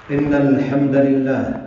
إن الحمد لله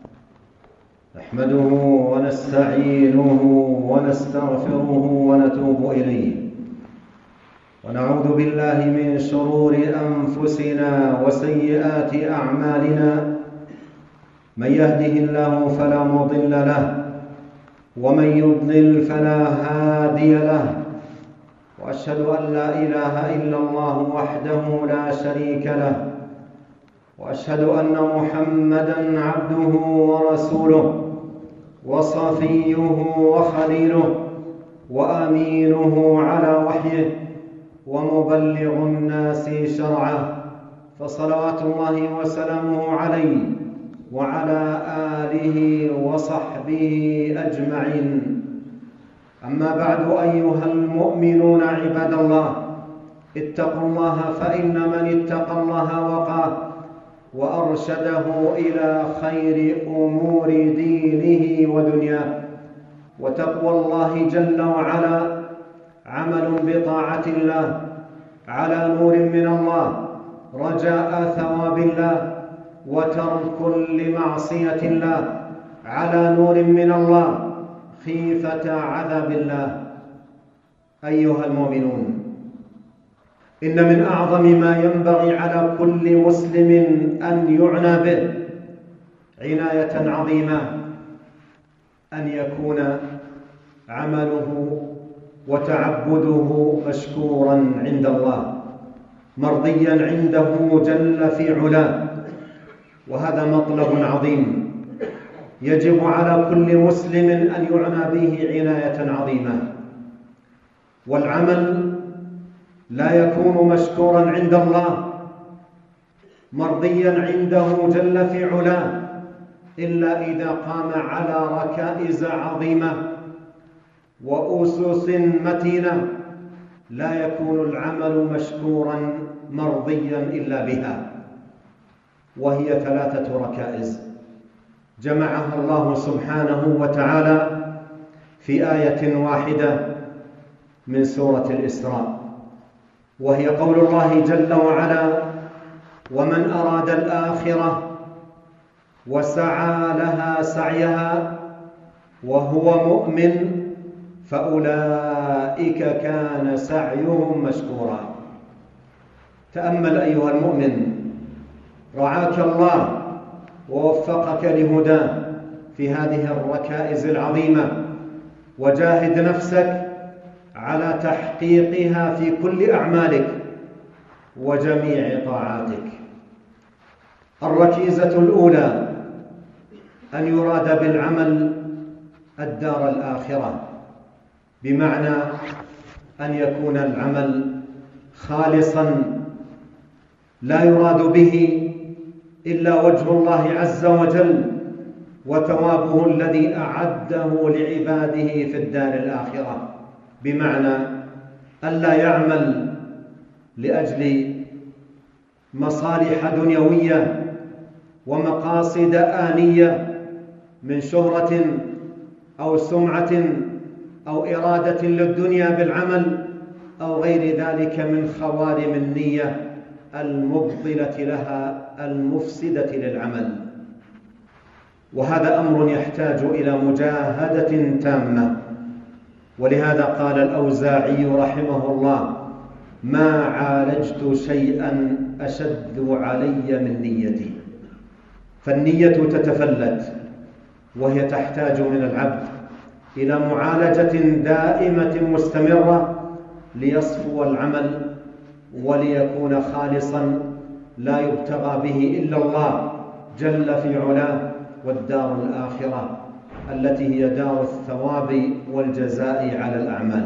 نحمده ونستعينه ونستغفره ونتوب إليه، ونعوذ بالله من شرور أنفسنا وسيئات أعمالنا. من يهده الله فلا مضل له، ومن يضلل فلا هادي له، وأشهد أن لا إله إلا الله وحده لا شريك له، وأشهد أن محمدًا عبده ورسوله وصفيه وخليله وأمينه على وحيه ومبلغ الناس شرعه، فصلوات الله وسلامه عليه وعلى آله وصحبه أجمعين. أما بعد، أيها المؤمنون عباد الله، اتقوا الله، فإن من اتقى الله وقاه وأرشده إلى خير أمور دينه ودنياه. وتقوى الله جل وعلا عمل بطاعة الله على نور من الله، رجاء ثواب الله، وترك لمعصية الله على نور من الله، خيفة عذاب الله. أيها المؤمنون، إن من أعظم ما ينبغي على كل مسلم أن يعنى به عناية عظيمة أن يكون عمله وتعبده مشكورا عند الله، مرضيا عنده جل في علاه. وهذا مطلب عظيم يجب على كل مسلم أن يعنى به عناية عظيمة. والعمل لا يكون مشكورا عند الله مرضيا عنده جل في علاه إلا إذا قام على ركائز عظيمة وأسس متينة. لا يكون العمل مشكورا مرضيا إلا بها، وهي 3 ركائز جمعها الله سبحانه وتعالى في آية واحدة من سورة الإسراء، وهي قول الله جل وعلا: ومن أراد الآخرة وسعى لها سعيها وهو مؤمن فأولئك كان سعيهم مشكورا. تأمل أيها المؤمن، رعاك الله ووفقك لهداه في هذه الركائز العظيمة، وجاهد نفسك على تحقيقها في كل أعمالك وجميع طاعاتك. الركيزة الأولى أن يراد بالعمل الدار الآخرة، بمعنى أن يكون العمل خالصا لا يراد به إلا وجه الله عز وجل وثوابه الذي أعده لعباده في الدار الآخرة، بمعنى ألا يعمل لأجل مصالح دنيوية ومقاصد آنية من شهرة أو سمعة أو إرادة للدنيا بالعمل أو غير ذلك من خوارم النية المبطلة لها المفسدة للعمل. وهذا أمر يحتاج إلى مجاهدة تامة. ولهذا قال الأوزاعي رحمه الله: ما عالجت شيئا أشد علي من نيتي. فالنية تتفلت، وهي تحتاج من العبد إلى معالجة دائمة مستمرة ليصفو العمل وليكون خالصا لا يبتغى به إلا الله جل في علاه والدار الآخرة التي هي دار الثواب والجزاء على الأعمال.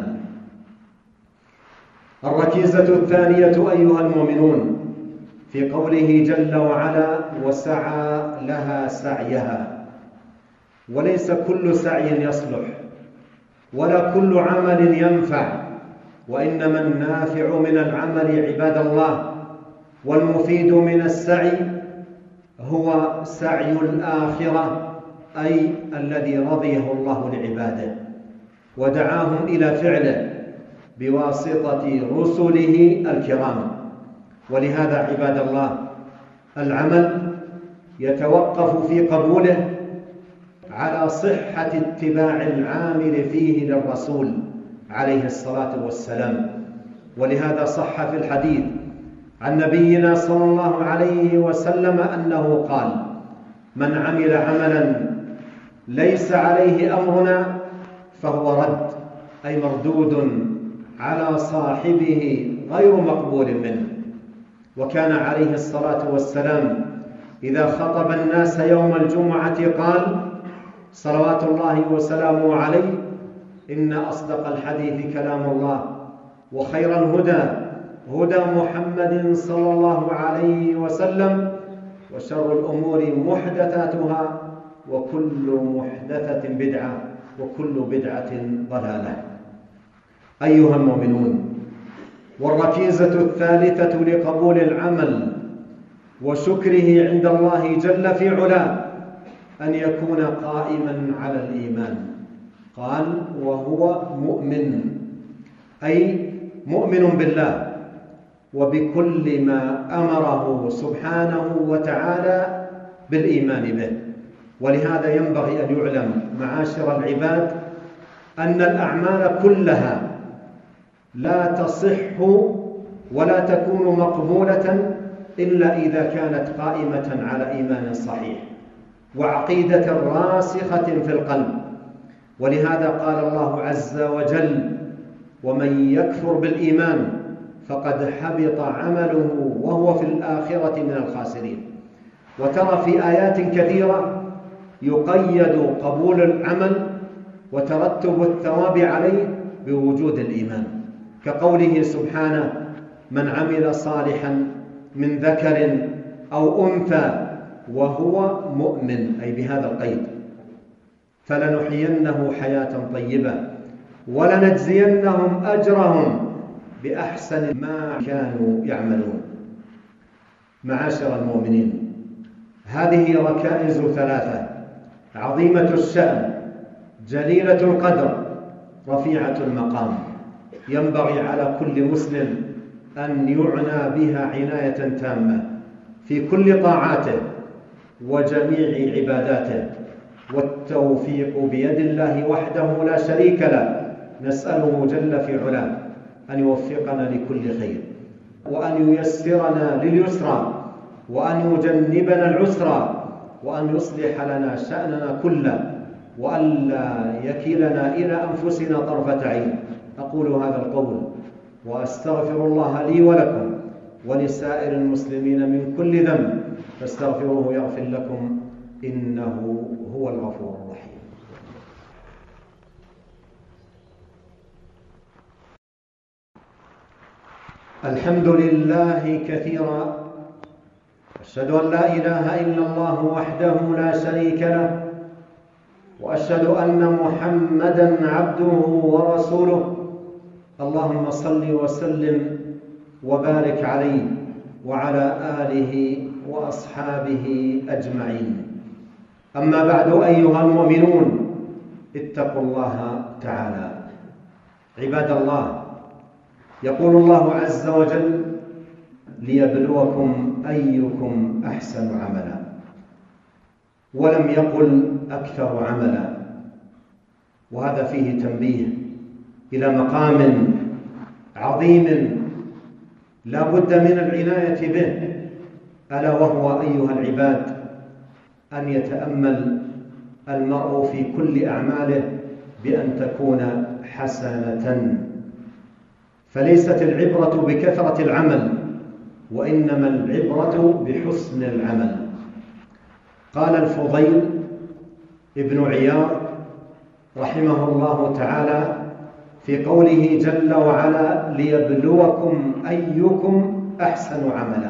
الركيزة الثانية أيها المؤمنون في قوله جل وعلا: وسعى لها سعيها. وليس كل سعي يصلح ولا كل عمل ينفع، وإنما النافع من العمل عباد الله والمفيد من السعي هو سعي الآخرة، أي الذي رضيه الله لعباده ودعاهم إلى فعله بواسطة رسله الكرام. ولهذا عباد الله العمل يتوقف في قبوله على صحة اتباع العامل فيه للرسول عليه الصلاة والسلام. ولهذا صح في الحديث عن نبينا صلى الله عليه وسلم أنه قال: من عمل عملا ليس عليه أمرنا فهو رد، أي مردود على صاحبه غير مقبول منه. وكان عليه الصلاة والسلام إذا خطب الناس يوم الجمعة قال صلوات الله وسلامه عليه: إن أصدق الحديث كلام الله، وخير الهدى هدى محمد صلى الله عليه وسلم، وشر الأمور محدثاتها، وكل محدثة بدعة، وكل بدعة ضلالة. أيها المؤمنون، والركيزة الثالثة لقبول العمل وشكره عند الله جل في علاه أن يكون قائما على الإيمان. قال: وهو مؤمن، أي مؤمن بالله وبكل ما أمره سبحانه وتعالى بالإيمان به. ولهذا ينبغي أن يعلم معاشر العباد أن الأعمال كلها لا تصح ولا تكون مقبولة إلا إذا كانت قائمة على إيمان صحيح وعقيدة راسخة في القلب. ولهذا قال الله عز وجل: ومن يكفر بالإيمان فقد حبط عمله وهو في الآخرة من الخاسرين. وترى في آيات كثيرة يقيد قبول العمل وترتب الثواب عليه بوجود الإيمان، كقوله سبحانه: من عمل صالحا من ذكر أو أنثى وهو مؤمن، أي بهذا القيد، فلنحيينه حياة طيبة ولنجزينهم أجرهم بأحسن ما كانوا يعملون. معاشر المؤمنين، هذه ركائز ثلاثة عظيمة الشأن، جليلة القدر، رفيعة المقام، ينبغي على كل مسلم أن يعنى بها عناية تامة في كل طاعاته وجميع عباداته، والتوفيق بيد الله وحده لا شريك له. نسأله جل في علاه أن يوفقنا لكل خير، وأن ييسرنا لليسرى، وأن يجنبنا العسرى، وأن يصلح لنا شأننا كله، وأن لا يكلنا إلى أنفسنا طرفة عين. أقول هذا القول وأستغفر الله لي ولكم ولسائر المسلمين من كل ذنب، فاستغفروه يغفر لكم، إنه هو الغفور الرحيم. الحمد لله كثيرا، أشهد أن لا إله إلا الله وحده لا شريك له، وأشهد أن محمدًا عبده ورسوله. اللهم صل وسلم وبارك عليه وعلى آله وأصحابه أجمعين. أما بعد، أيها المؤمنون، اتقوا الله تعالى. عباد الله، يقول الله عز وجل: ليبلوكم أيكم أحسن عملا، ولم يقل أكثر عملا. وهذا فيه تنبيه إلى مقام عظيم لا بد من العناية به، ألا وهو أيها العباد أن يتأمل المرء في كل أعماله بأن تكون حسنة. فليست العبرة بكثرة العمل، وإنما العبرة بحسن العمل. قال الفضيل ابن عياض رحمه الله تعالى في قوله جل وعلا: ليبلوكم أيكم أحسن عملا،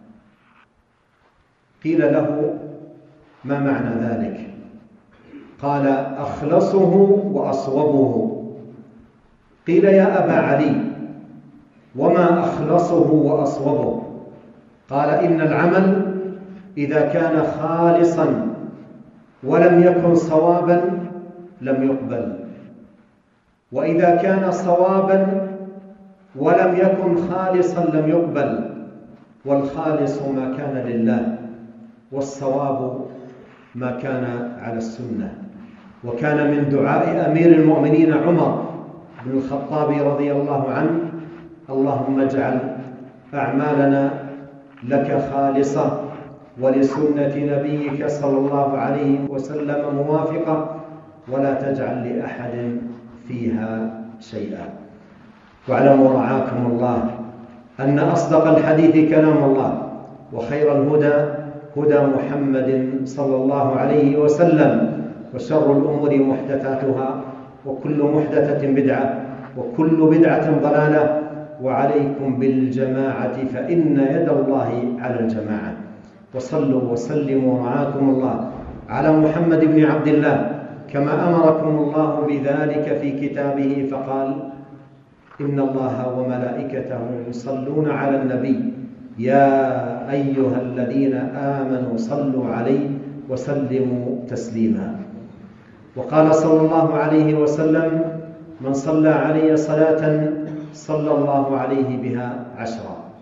قيل له: ما معنى ذلك؟ قال: أخلصه وأصوبه. قيل: يا أبا علي، وما أخلصه وأصوبه؟ قال: إن العمل إذا كان خالصا ولم يكن صوابا لم يقبل، وإذا كان صوابا ولم يكن خالصا لم يقبل. والخالص ما كان لله، والصواب ما كان على السنة. وكان من دعاء أمير المؤمنين عمر بن الخطاب رضي الله عنه: اللهم اجعل أعمالنا لك خالصة ولسنة نبيك صلى الله عليه وسلم موافقة، ولا تجعل لأحد فيها شيئا. واعلموا رعاكم الله أن أصدق الحديث كلام الله، وخير الهدى هدى محمد صلى الله عليه وسلم، وشر الأمور محدثاتها، وكل محدثة بدعة، وكل بدعة ضلالة. وعليكم بالجماعة فإن يد الله على الجماعة. وصلوا وسلموا رعاكم الله على محمد بن عبد الله كما أمركم الله بذلك في كتابه، فقال: إن الله وملائكته يصلون على النبي يا أيها الذين آمنوا صلوا عليه وسلموا تسليما. وقال صلى الله عليه وسلم: من صلى علي صلاة صلى الله عليه بها 10.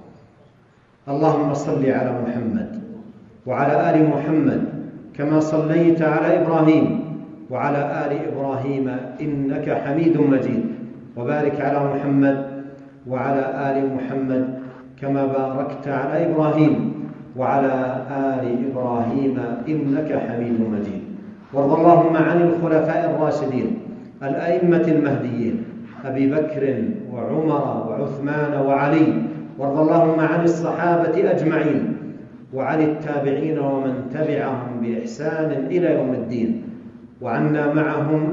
اللهم صل على محمد وعلى آل محمد كما صليت على إبراهيم وعلى آل إبراهيم إنك حميد مجيد، وبارك على محمد وعلى آل محمد كما باركت على إبراهيم وعلى آل إبراهيم إنك حميد مجيد. وارض اللهم عن الخلفاء الراشدين الأئمة المهديين أبي بكر وعمر وعثمان وعلي، وارض اللهم عن الصحابة أجمعين وعن التابعين ومن تبعهم بإحسان إلى يوم الدين، وعنا معهم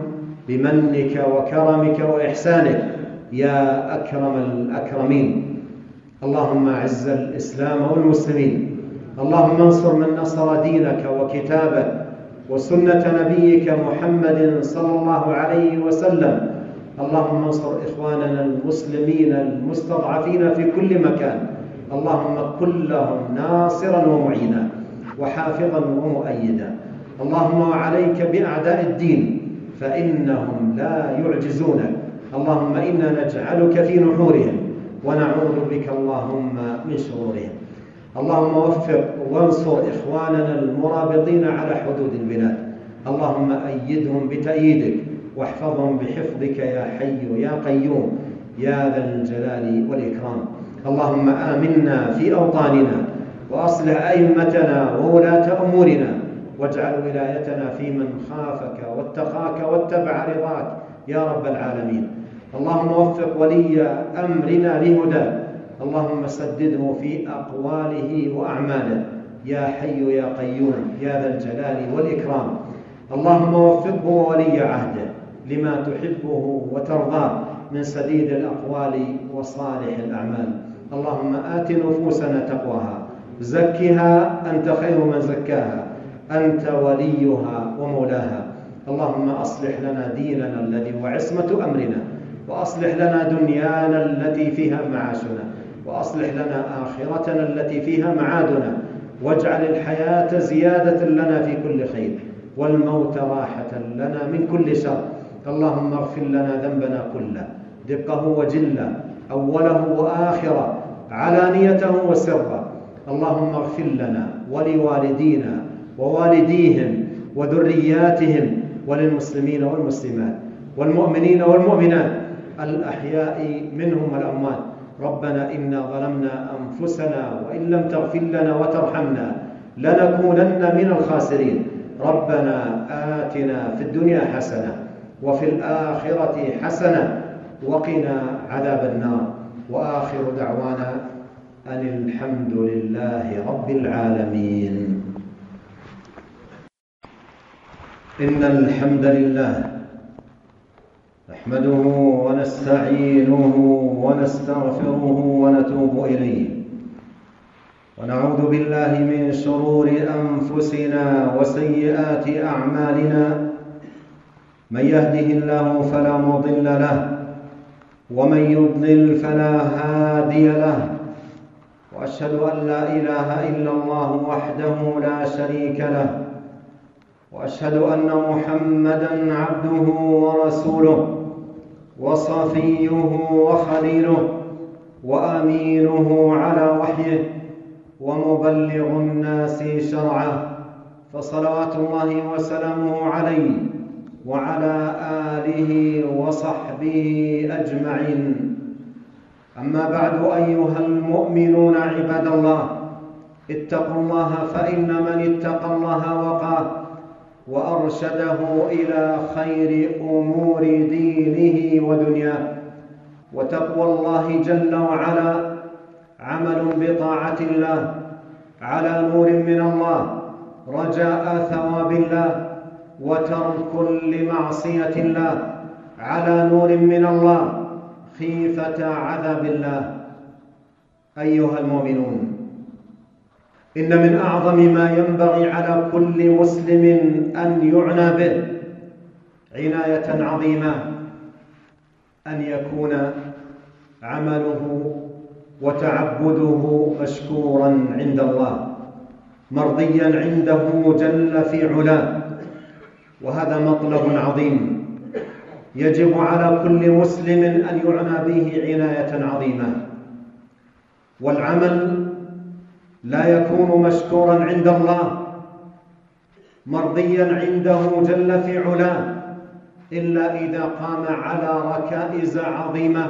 بمنك وكرمك وإحسانك يا أكرم الأكرمين. اللهم أعز الإسلام والمسلمين، اللهم انصر من نصر دينك وكتابك وسنة نبيك محمد صلى الله عليه وسلم. اللهم انصر إخواننا المسلمين المستضعفين في كل مكان، اللهم كن لهم ناصرا ومعينا وحافظا ومؤيدا. اللهم عليك بأعداء الدين فإنهم لا يعجزونك. اللهم إنا نجعلك في نحورهم ونعوذ بك اللهم من شرورهم. اللهم وفق وانصر إخواننا المرابطين على حدود البلاد، اللهم أيدهم بتأييدك واحفظهم بحفظك يا حي يا قيوم يا ذا الجلال والإكرام. اللهم آمنا في أوطاننا وأصلح أئمتنا وولاة أمورنا، واجعل ولايتنا في من خافك واتقاك واتبع رضاك يا رب العالمين. اللهم وفق ولي أمرنا لهداك، اللهم سدده في أقواله وأعماله يا حي يا قيوم يا ذا الجلال والإكرام. اللهم وفقه وولي عهده لما تحبه وترضاه من سديد الأقوال وصالح الأعمال. اللهم آت نفوسنا تقواها، زكها أنت خير من زكاها، أنت وليها ومولاها. اللهم أصلح لنا ديننا الذي هو عصمة أمرنا، وأصلح لنا دنيانا التي فيها معاشنا، وأصلح لنا آخرتنا التي فيها معادنا، واجعل الحياة زيادة لنا في كل خير والموت راحة لنا من كل شر. اللهم اغفر لنا ذنبنا كله، دقه وجله، أوله وآخره، علانيته وسره. اللهم اغفر لنا ولوالدينا ووالديهم وذرياتهم وللمسلمين والمسلمات والمؤمنين والمؤمنات الأحياء منهم والأموات. ربنا إنا ظلمنا أنفسنا وإن لم تغفر لنا وترحمنا لنكونن من الخاسرين. ربنا آتنا في الدنيا حسنة وفي الآخرة حسنة وقنا عذاب النار. وآخر دعوانا أن الحمد لله رب العالمين. إن الحمد لله نحمده ونستعينه ونستغفره ونتوب إليه، ونعوذ بالله من شرور أنفسنا وسيئات أعمالنا. من يهده الله فلا مضل له، ومن يضلل فلا هادي له، وأشهد أن لا إله إلا الله وحده لا شريك له، وأشهد أن محمدًا عبده ورسوله وصفيه وخليله وأمينه على وحيه، ومبلغ الناس شرعه، فصلوات الله وسلامه عليه وعلى آله وصحبه أجمعين. أما بعد، أيها المؤمنون عباد الله، اتقوا الله، فإن من اتقى الله وقاه وأرشده إلى خير أمور دينه ودنياه. وتقوى الله جل وعلا عمل بطاعة الله على نور من الله، رجاء ثواب الله، وترك لمعصية الله على نور من الله، خيفة عذاب الله. أيها المؤمنون، إن من أعظم ما ينبغي على كل مسلم أن يعنى به عناية عظيمة أن يكون عمله وتعبده مشكورا عند الله، مرضيا عنده جل في علاه. وهذا مطلب عظيم يجب على كل مسلم أن يعنى به عناية عظيمة. والعمل لا يكون مشكورا عند الله مرضيا عنده جل في علاه إلا إذا قام على ركائز عظيمة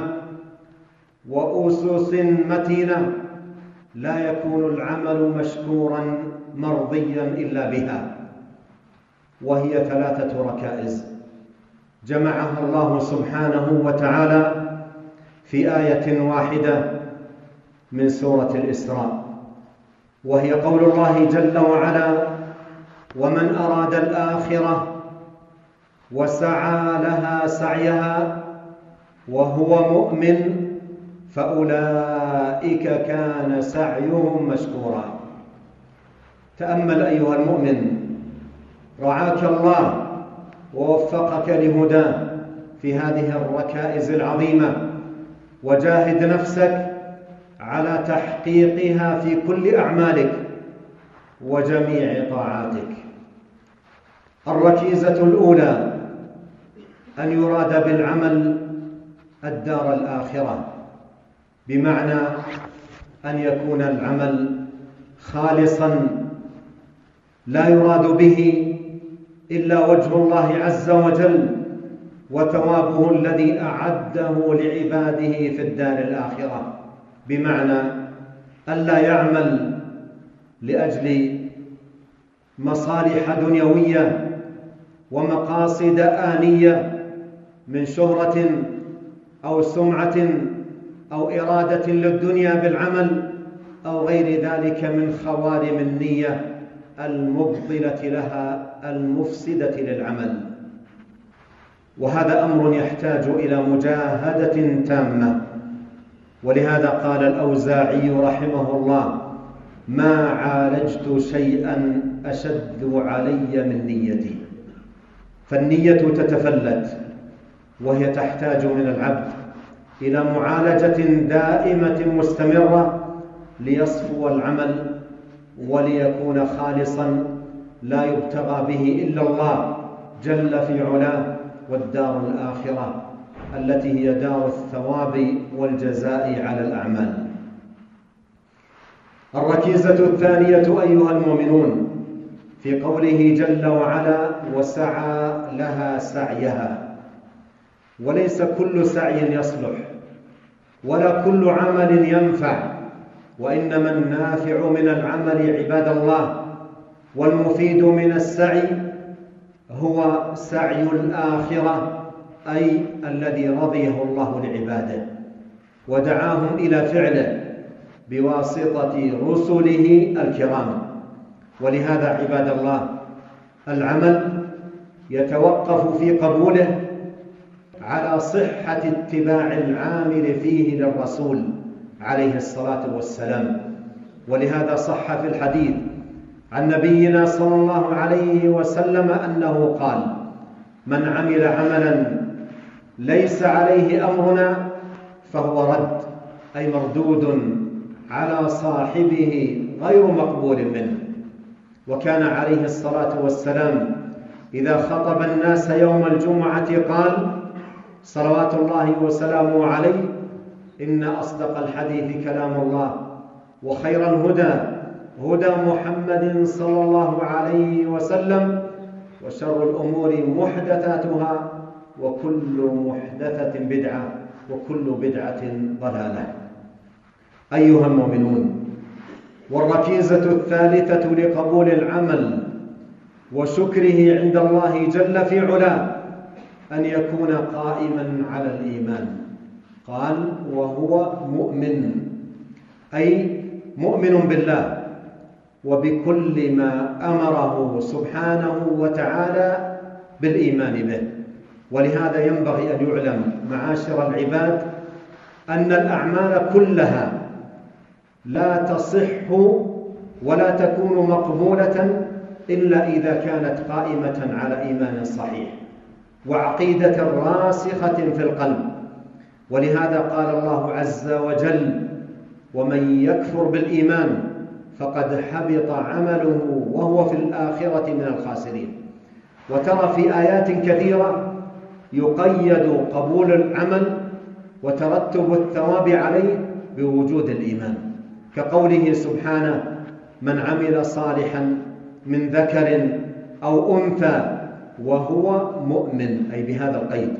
وأسس متينة، لا يكون العمل مشكورا مرضيا إلا بها، وهي 3 ركائز جمعها الله سبحانه وتعالى في آية واحدة من سورة الإسراء، وهي قول الله جل وعلا: ومن أراد الآخرة وسعى لها سعيها وهو مؤمن فأولئك كان سعيهم مشكورا. تأمل أيها المؤمن، رعاك الله ووفقك لهداه في هذه الركائز العظيمة، وجاهد نفسك على تحقيقها في كل أعمالك وجميع طاعاتك. الركيزة الأولى أن يراد بالعمل الدار الآخرة، بمعنى أن يكون العمل خالصا لا يراد به إلا وجه الله عز وجل وثوابه الذي أعده لعباده في الدار الآخرة، بمعنى ألا يعمل لأجل مصالح دنيوية ومقاصد آنية من شهرة أو سمعة أو إرادة للدنيا بالعمل أو غير ذلك من خوارم النية المبطلة لها المفسدة للعمل. وهذا أمر يحتاج إلى مجاهدة تامة، ولهذا قال الأوزاعي رحمه الله: ما عالجت شيئا أشد علي من نيتي. فالنية تتفلت، وهي تحتاج من العبد إلى معالجة دائمة مستمرة ليصفو العمل وليكون خالصا لا يبتغى به إلا الله جل في علاه والدار الآخرة التي هي دار الثواب والجزاء على الأعمال. الركيزة الثانية أيها المؤمنون في قوله جل وعلا: وسعى لها سعيها. وليس كل سعي يصلح ولا كل عمل ينفع، وإنما النافع من العمل عباد الله والمفيد من السعي هو سعي الآخرة، أي الذي رضيه الله لعباده ودعاهم إلى فعله بواسطة رسله الكرام. ولهذا عباد الله العمل يتوقف في قبوله على صحة اتباع العامل فيه للرسول عليه الصلاة والسلام. ولهذا صح في الحديث عن نبينا صلى الله عليه وسلم أنه قال: من عمل عملا ليس عليه أمرنا فهو رد، أي مردود على صاحبه غير مقبول منه. وكان عليه الصلاة والسلام إذا خطب الناس يوم الجمعة قال صلوات الله وسلامه عليه: إن أصدق الحديث كلام الله، وخير الهدى هدى محمد صلى الله عليه وسلم، وشر الأمور محدثاتها، وكل محدثة بدعة، وكل بدعة ضلالة. أيها المؤمنون، والركيزة الثالثة لقبول العمل وشكره عند الله جل في علاه أن يكون قائما على الإيمان. قال: وهو مؤمن، أي مؤمن بالله وبكل ما أمره سبحانه وتعالى بالإيمان به. ولهذا ينبغي أن يعلم معاشر العباد أن الأعمال كلها لا تصح ولا تكون مقبولة إلا إذا كانت قائمة على إيمان صحيح وعقيدة راسخة في القلب. ولهذا قال الله عز وجل: ومن يكفر بالإيمان فقد حبط عمله وهو في الآخرة من الخاسرين. وترى في آيات كثيرة يقيد قبول العمل وترتب الثواب عليه بوجود الإيمان، كقوله سبحانه: من عمل صالحا من ذكر أو أنثى وهو مؤمن، أي بهذا القيد،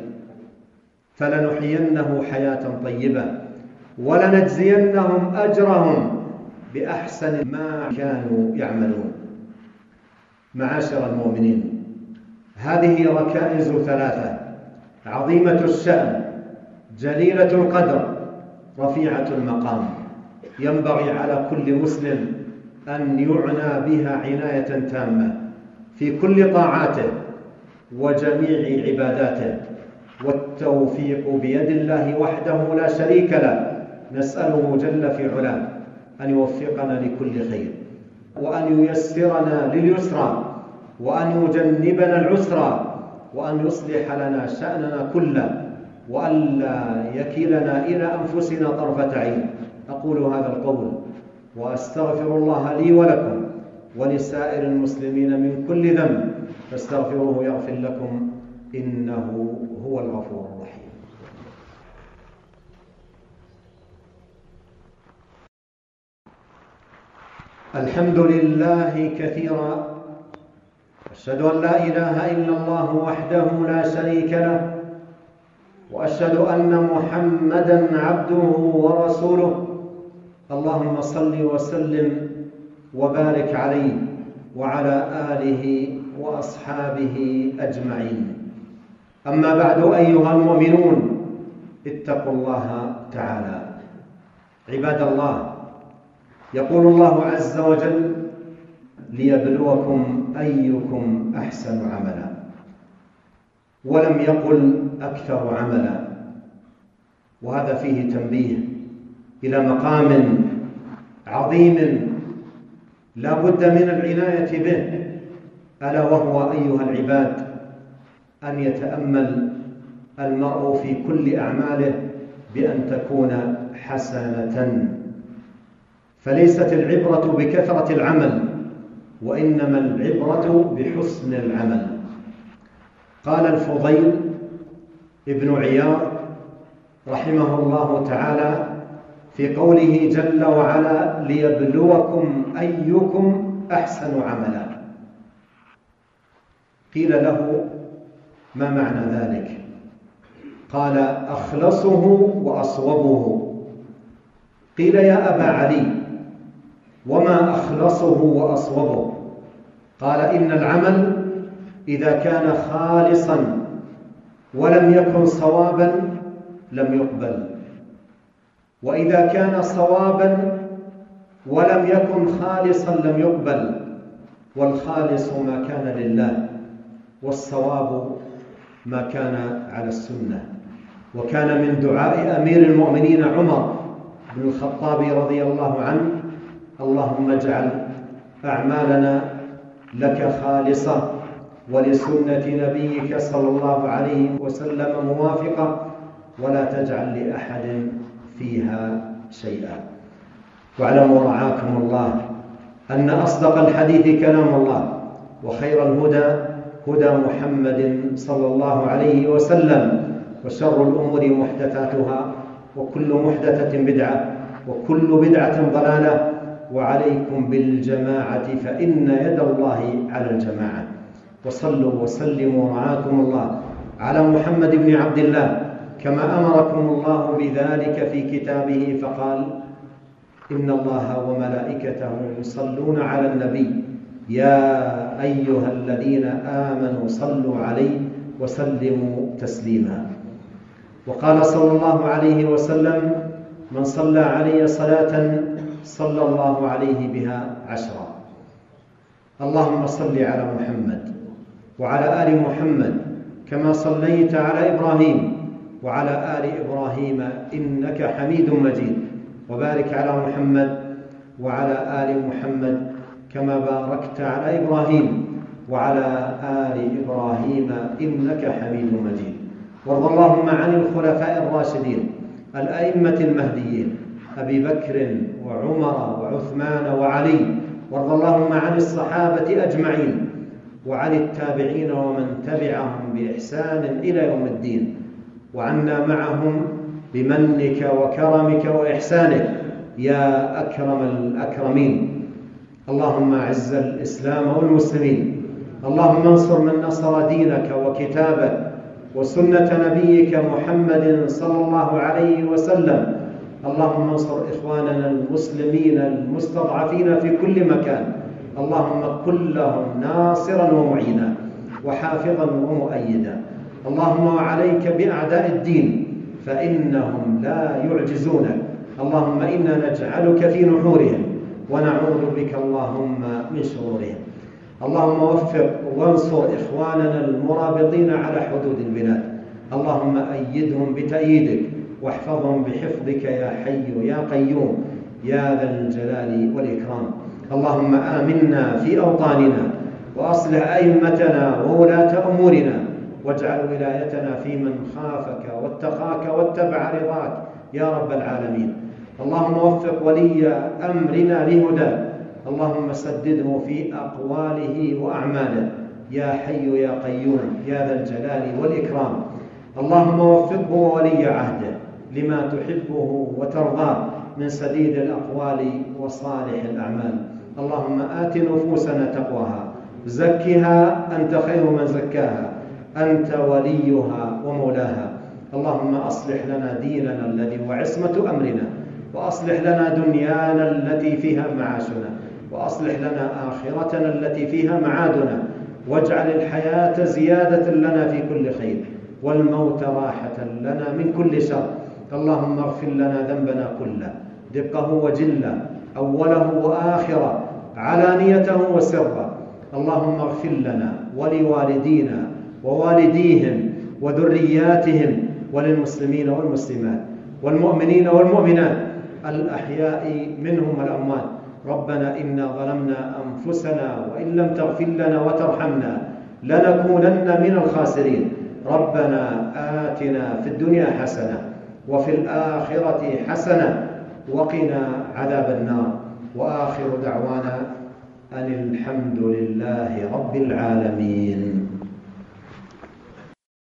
فلنحيينه حياة طيبة ولنجزينهم أجرهم بأحسن ما كانوا يعملون. معاشر المؤمنين، هذه ركائز ثلاثة عظيمة الشأن، جليلة القدر، رفيعة المقام، ينبغي على كل مسلم أن يعنى بها عناية تامة في كل طاعاته وجميع عباداته، والتوفيق بيد الله وحده لا شريك له. نسأله جل في علاه أن يوفقنا لكل خير، وأن ييسرنا لليسرى، وأن يجنبنا العسرى، وأن يصلح لنا شأننا كله، وأن لا يكلنا إلى أنفسنا طرفة عين. أقول هذا القول وأستغفر الله لي ولكم ولسائر المسلمين من كل ذنب، فاستغفروه يغفر لكم، إنه هو الغفور الرحيم. الحمد لله كثيرا، أشهد أن لا إله إلا الله وحده لا شريك له، وأشهد أن محمدًا عبده ورسوله. اللهم صل وسلم وبارك عليه وعلى آله وأصحابه أجمعين. أما بعد، أيها المؤمنون، اتقوا الله تعالى. عباد الله، يقول الله عز وجل: ليبلوكم أيكم أحسن عملا، ولم يقل أكثر عملا. وهذا فيه تنبيه إلى مقام عظيم لا بد من العناية به، ألا وهو أيها العباد أن يتأمل المرء في كل أعماله بأن تكون حسنة. فليست العبرة بكثرة العمل، وإنما العبرة بحسن العمل. قال الفضيل ابن عياض رحمه الله تعالى في قوله جل وعلا: ليبلوكم أيكم أحسن عملا، قيل له: ما معنى ذلك؟ قال: أخلصه وأصوبه. قيل: يا أبا علي، وما أخلصه وأصوبه؟ قال: إن العمل إذا كان خالصا ولم يكن صوابا لم يقبل، وإذا كان صوابا ولم يكن خالصا لم يقبل. والخالص ما كان لله، والصواب ما كان على السنة. وكان من دعاء أمير المؤمنين عمر بن الخطاب رضي الله عنه: اللهم اجعل أعمالنا لك خالصة ولسنة نبيك صلى الله عليه وسلم موافقة، ولا تجعل لأحد فيها شيئا. واعلموا رعاكم الله أن أصدق الحديث كلام الله، وخير الهدى هدى محمد صلى الله عليه وسلم، وشر الأمور محدثاتها، وكل محدثة بدعة، وكل بدعة ضلالة، وعليكم بالجماعة فإن يد الله على الجماعة. وصلوا وسلموا رعاكم الله على محمد بن عبد الله كما أمركم الله بذلك في كتابه، فقال: إن الله وملائكته يصلون على النبي يا أيها الذين آمنوا صلوا عليه وسلموا تسليما. وقال صلى الله عليه وسلم: من صلى علي صلاة صلى الله عليه بها 10. اللهم صل على محمد وعلى آل محمد كما صليت على إبراهيم وعلى آل إبراهيم إنك حميد مجيد، وبارك على محمد وعلى آل محمد كما باركت على إبراهيم وعلى آل إبراهيم إنك حميد مجيد. وارض اللهم عن الخلفاء الراشدين الأئمة المهديين أبي بكر وعمر وعثمان وعلي، وارض اللهم عن الصحابة أجمعين وعن التابعين ومن تبعهم بإحسان إلى يوم الدين، وعنا معهم بمنك وكرمك وإحسانك يا أكرم الأكرمين. اللهم أعز الإسلام والمسلمين، اللهم انصر من نصر دينك وكتابك وسنة نبيك محمد صلى الله عليه وسلم. اللهم انصر إخواننا المسلمين المستضعفين في كل مكان، اللهم كن لهم ناصرا ومعينا وحافظا ومؤيدا. اللهم وعليك بأعداء الدين فإنهم لا يعجزونك. اللهم إنا نجعلك في نحورهم ونعوذ بك اللهم من شرورهم. اللهم وفق وانصر إخواننا المرابطين على حدود البلاد، اللهم أيدهم بتأييدك واحفظهم بحفظك يا حي يا قيوم يا ذا الجلال والإكرام. اللهم آمنا في أوطاننا وأصلح أئمتنا وولاة أمورنا، واجعل ولايتنا في من خافك واتقاك واتبع رضاك يا رب العالمين. اللهم وفق ولي أمرنا لهداك، اللهم سدده في أقواله وأعماله يا حي يا قيوم يا ذا الجلال والإكرام. اللهم وفقه وولي عهده لما تحبه وترضاه من سديد الأقوال وصالح الأعمال. اللهم آت نفوسنا تقواها، زكها أنت خير من زكاها، أنت وليها ومولاها. اللهم أصلح لنا ديننا الذي هو عصمة أمرنا، وأصلح لنا دنيانا التي فيها معاشنا، وأصلح لنا آخرتنا التي فيها معادنا، واجعل الحياة زيادة لنا في كل خير والموت راحة لنا من كل شر. اللهم اغفر لنا ذنبنا كله، دقه وجله، أوله وآخره، علانيته وسره. اللهم اغفر لنا ولوالدينا ووالديهم وذرياتهم وللمسلمين والمسلمات والمؤمنين والمؤمنات الأحياء منهم والأموات. ربنا إنا ظلمنا أنفسنا وإن لم تغفر لنا وترحمنا لنكونن من الخاسرين. ربنا آتنا في الدنيا حسنة وفي الآخرة حسنة وقنا عذاب النار. وآخر دعوانا أن الحمد لله رب العالمين.